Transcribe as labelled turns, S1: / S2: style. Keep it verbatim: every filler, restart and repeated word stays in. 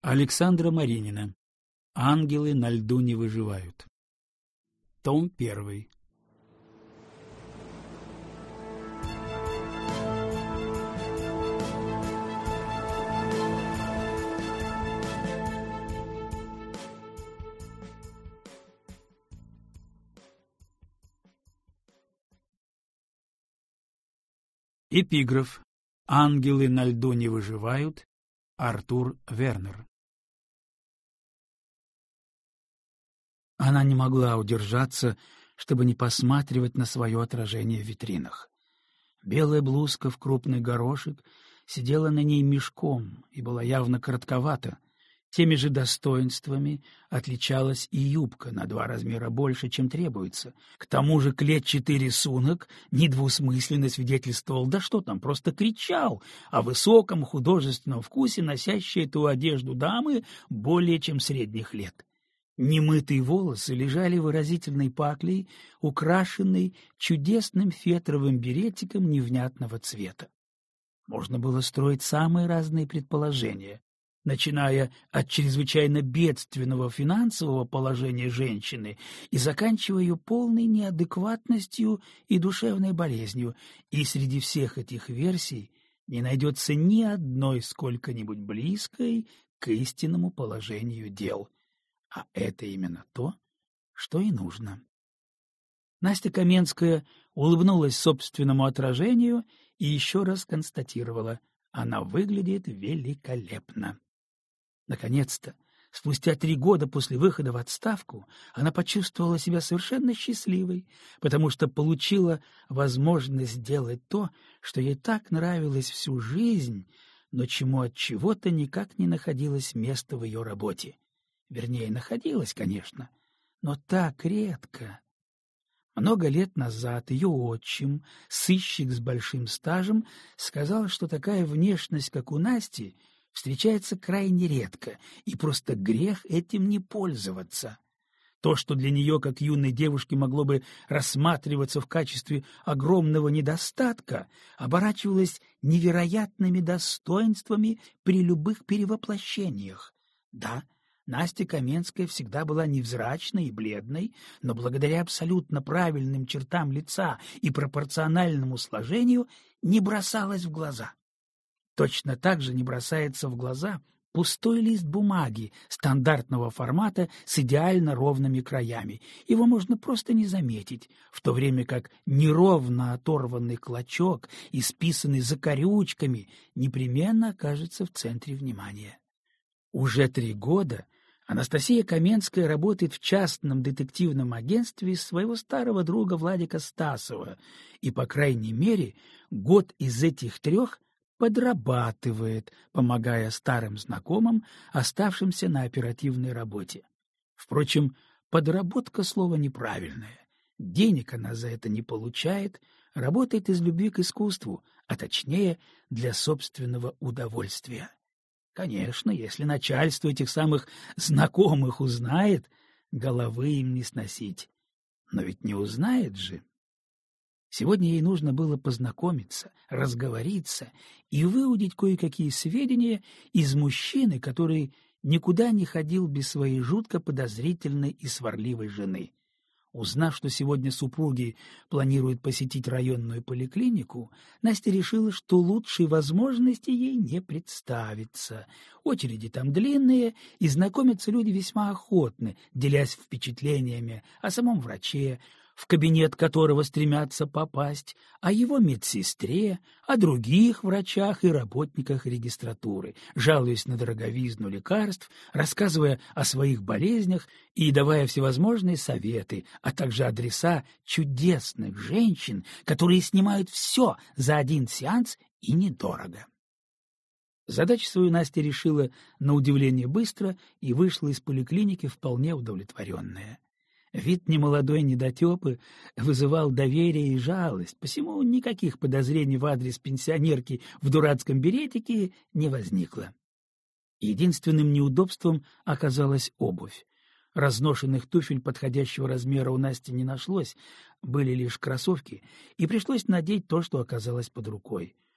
S1: Александра Маринина. Ангелы на льду не выживают. Том первый. Эпиграф. Ангелы на льду не выживают. Артур Вернер. Она не могла удержаться, чтобы не посматривать на свое отражение в витринах. Белая блузка в крупный горошек сидела на ней мешком и была явно коротковата. Теми же достоинствами отличалась и юбка на два размера больше, чем требуется. К тому же клетчатый рисунок недвусмысленно свидетельствовал, да что там, просто кричал о высоком художественном вкусе, носящей эту одежду дамы более чем средних лет. Немытые волосы лежали выразительной паклей, украшенной чудесным фетровым беретиком невнятного цвета. Можно было строить самые разные предположения, начиная от чрезвычайно бедственного финансового положения женщины и заканчивая ее полной неадекватностью и душевной болезнью, и среди всех этих версий не найдется ни одной сколько-нибудь близкой к истинному положению дел. А это именно то, что и нужно. Настя Каменская улыбнулась собственному отражению и еще раз констатировала: она выглядит великолепно. Наконец-то, спустя три года после выхода в отставку, она почувствовала себя совершенно счастливой, потому что получила возможность сделать то, что ей так нравилось всю жизнь, но чему от чего-то никак не находилось места в ее работе. Вернее, находилась, конечно, но так редко. Много лет назад ее отчим, сыщик с большим стажем, сказал, что такая внешность, как у Насти, встречается крайне редко, и просто грех этим не пользоваться. То, что для нее, как юной девушке, могло бы рассматриваться в качестве огромного недостатка, оборачивалось невероятными достоинствами при любых перевоплощениях. Да, Настя Каменская всегда была невзрачной и бледной, но благодаря абсолютно правильным чертам лица и пропорциональному сложению не бросалась в глаза. Точно так же не бросается в глаза пустой лист бумаги стандартного формата с идеально ровными краями. Его можно просто не заметить, в то время как неровно оторванный клочок, исписанный закорючками, непременно окажется в центре внимания. Уже три года Анастасия Каменская работает в частном детективном агентстве своего старого друга Владика Стасова, и, по крайней мере, год из этих трех подрабатывает, помогая старым знакомым, оставшимся на оперативной работе. Впрочем, подработка — слово неправильное. Денег она за это не получает, работает из любви к искусству, а точнее для собственного удовольствия. Конечно, если начальство этих самых знакомых узнает, головы им не сносить. Но ведь не узнает же. Сегодня ей нужно было познакомиться, разговориться и выудить кое-какие сведения из мужчины, который никуда не ходил без своей жутко подозрительной и сварливой жены. Узнав, что сегодня супруги планируют посетить районную поликлинику, Настя решила, что лучшей возможности ей не представится. Очереди там длинные, и знакомятся люди весьма охотны, делясь впечатлениями о самом враче, в кабинет которого стремятся попасть, о его медсестре, о других врачах и работниках регистратуры, жалуясь на дороговизну лекарств, рассказывая о своих болезнях и давая всевозможные советы, а также адреса чудесных женщин, которые снимают все за один сеанс и недорого. Задачу свою Настя решила на удивление быстро и вышла из поликлиники вполне удовлетворенная. Вид немолодой недотепы вызывал доверие и жалость, посему никаких подозрений в адрес пенсионерки в дурацком беретике не возникло. Единственным неудобством оказалась обувь. Разношенных туфель подходящего размера у Насти не нашлось, были лишь кроссовки, и пришлось надеть то, что оказалось под рукой.